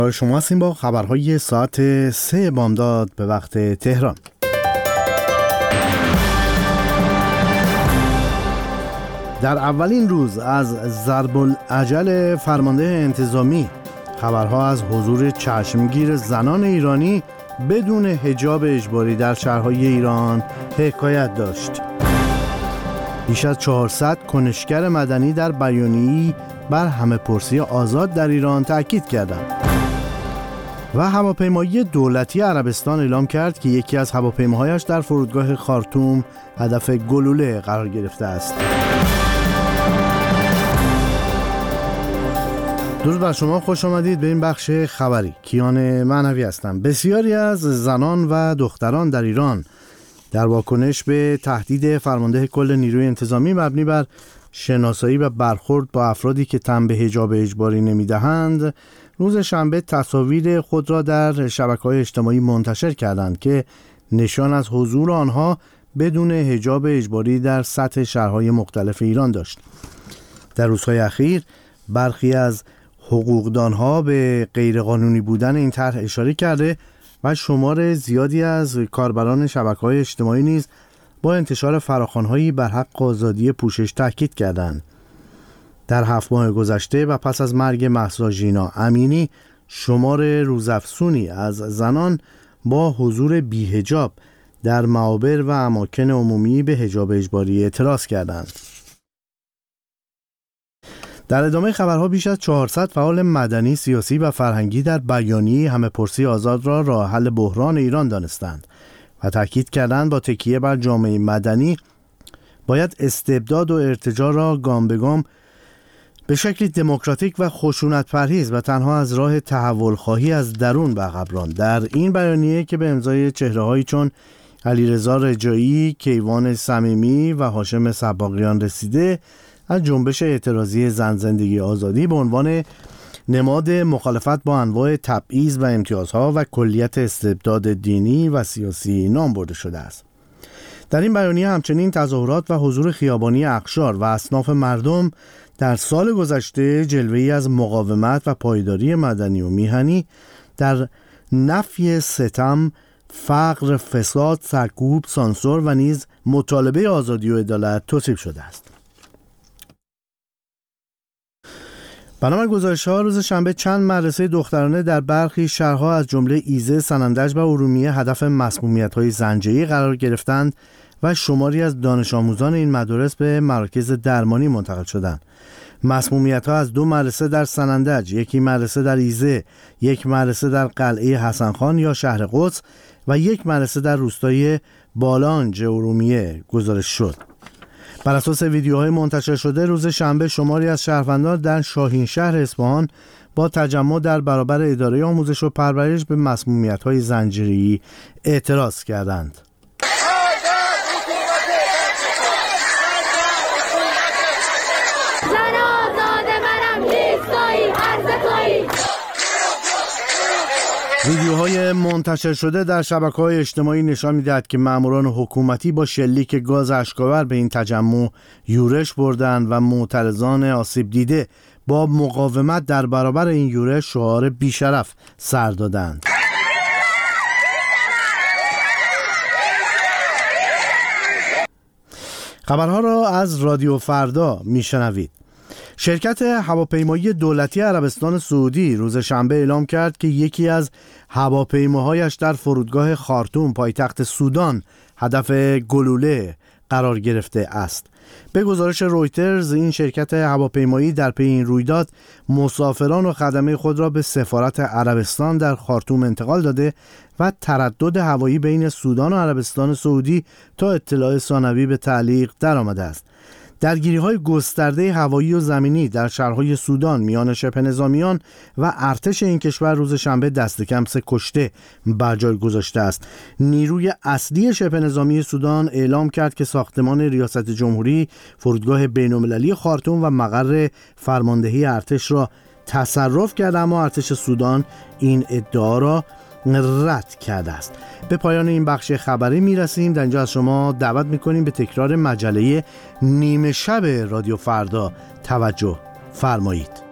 شما هستیم با خبرهای ساعت 3 بامداد به وقت تهران. در اولین روز از ضرب العجل فرمانده انتظامی خبرها از حضور چشمگیر زنان ایرانی بدون حجاب اجباری در شهرهای ایران حکایت داشت. بیش از 400 کنشگر مدنی در بیانیه‌ای بر همه‌پرسی آزاد در ایران تاکید کردند. و هواپیمایی دولتی عربستان اعلام کرد که یکی از هواپیماهایش در فرودگاه خارتوم هدف گلوله قرار گرفته است. درود بر شما، خوش آمدید به این بخش خبری. کیان معنوی هستم. بسیاری از زنان و دختران در ایران در واکنش به تهدید فرمانده کل نیروی انتظامی مبنی بر شناسایی و برخورد با افرادی که تن به حجاب اجباری نمی‌دهند، روز شنبه تصاویر خود را در شبکه‌های اجتماعی منتشر کردند که نشان از حضور آنها بدون حجاب اجباری در سطح شهرهای مختلف ایران داشت. در روزهای اخیر برخی از حقوقدانها به غیرقانونی بودن این طرح اشاره کرده و شمار زیادی از کاربران شبکه‌های اجتماعی نیز با انتشار فراخوان‌هایی بر حق آزادی پوشش تاکید کردند. در 7 ماه گذشته و پس از مرگ مهسا ژینا امینی، شمار روزافزونی از زنان با حضور بی‌حجاب در معابر و اماکن عمومی به حجاب اجباری اعتراض کردند. در ادامه خبرها بیش از 400 فعال مدنی، سیاسی و فرهنگی در بیانیه همه‌پرسی آزاد را راه حل بحران ایران دانستند و تاکید کردند با تکیه بر جامعه مدنی باید استبداد و ارتجاع را گام به گام به شکلی دموکراتیک و خشونت پرهیز و تنها از راه تحول خواهی از درون به عقب راند. در این بیانیه که به امضای چهره‌هایی چون علیرضا رجایی، کیوان صمیمی و هاشم صباغیان رسیده، از جنبش اعتراضی زن زندگی آزادی به عنوان نماد مخالفت با انواع تبعیض و امتیازها و کلیت استبداد دینی و سیاسی نام برده شده است. در این بیانیه همچنین تظاهرات و حضور خیابانی اقشار و اصناف مردم در سال گذشته جلوه‌ای از مقاومت و پایداری مدنی و میهنی در نفی ستم، فقر، فساد، سرکوب، سانسور و نیز مطالبه آزادی و عدالت توصیف شده است. بنابر گزارش‌ها روز شنبه چند مدرسه دخترانه در برخی شهرها از جمله ایزه، سنندج و ارومیه هدف مسمومیت‌های زنجیری قرار گرفتند و شماری از دانش آموزان این مدارس به مراکز درمانی منتقل شدند. مسمومیت‌ها از 2 مدرسه در سنندج، 1 مدرسه در ایزه، 1 مدرسه در قلعه حسن خان یا شهر قدس و 1 مدرسه در روستای بالانج ارومیه گزارش شد. بر اساس ویدیوهای منتشر شده روز شنبه شماری از شهروندان در شاهین شهر اصفهان با تجمع در برابر اداره آموزش و پرورش به مسمومیت‌های زنجیره‌ای اعتراض کردند. ویدیوهای منتشر شده در شبکه‌های اجتماعی نشان می‌دهد که ماموران حکومتی با شلیک گاز اشک‌آور به این تجمع یورش بردند و معترضان آسیب دیده با مقاومت در برابر این یورش شعار بیشرف سر دادند. خبرها را از رادیو فردا میشنوید. شرکت هواپیمایی دولتی عربستان سعودی روز شنبه اعلام کرد که یکی از هواپیماهایش در فرودگاه خارتوم پایتخت سودان هدف گلوله قرار گرفته است. به گزارش رویترز این شرکت هواپیمایی در پی این رویداد مسافران و خدمه خود را به سفارت عربستان در خارتوم انتقال داده و تردد هوایی بین سودان و عربستان سعودی تا اطلاع ثانوی به تعلیق درآمده است. درگیری‌های گسترده هوایی و زمینی در شهرهای سودان میان شبه نظامیان و ارتش این کشور روز شنبه دست کم 3 کشته بر جای گذاشته است. نیروی اصلی شبه نظامی سودان اعلام کرد که ساختمان ریاست جمهوری، فرودگاه بین‌المللی خارتوم و مقر فرماندهی ارتش را تصرف کرده، اما ارتش سودان این ادعا را رد کرده است. به پایان این بخش خبری میرسیم. در اینجا از شما دعوت میکنیم به تکرار مجله نیمه شب رادیو فردا توجه فرمایید.